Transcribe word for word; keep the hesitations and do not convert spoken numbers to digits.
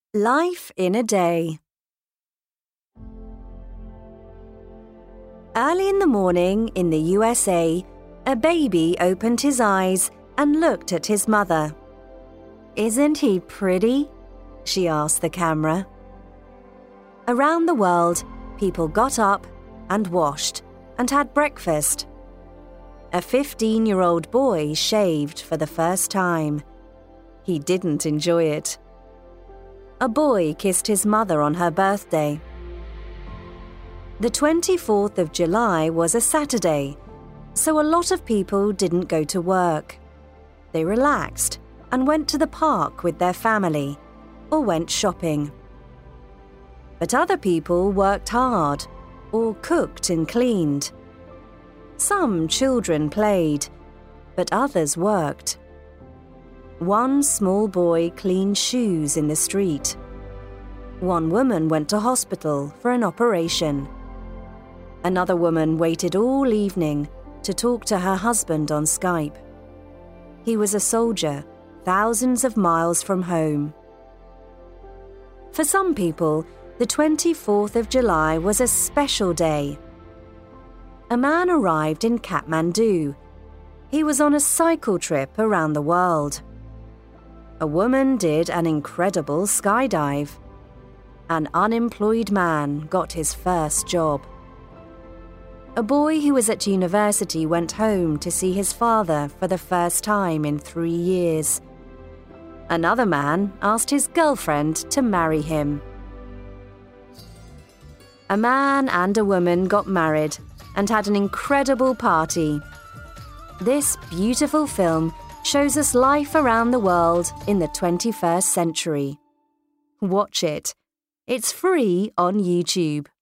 Life in a day. Early in the morning in the U S A, a baby opened his eyes and looked at his mother. "Isn't he pretty?" she asked the camera. Around the world, people got up and washed and had breakfast. A fifteen-year-old boy shaved for the first time. He didn't enjoy it. A boy kissed his mother on her birthday. The twenty-fourth of July was a Saturday, so a lot of people didn't go to work. They relaxed and went to the park with their family or went shopping. But other people worked hard or cooked and cleaned. Some children played, but others worked. One small boy cleaned shoes in the street. One woman went to hospital for an operation. Another woman waited all evening to talk to her husband on Skype. He was a soldier, thousands of miles from home. For some people, the twenty-fourth of July was a special day. A man arrived in Kathmandu. He was on a cycle trip around the world. A woman did an incredible skydive. An unemployed man got his first job. A boy who was at university went home to see his father for the first time in three years. Another man asked his girlfriend to marry him. A man and a woman got married and had an incredible party. This beautiful film shows us life around the world in the twenty-first century. Watch it. It's free on YouTube.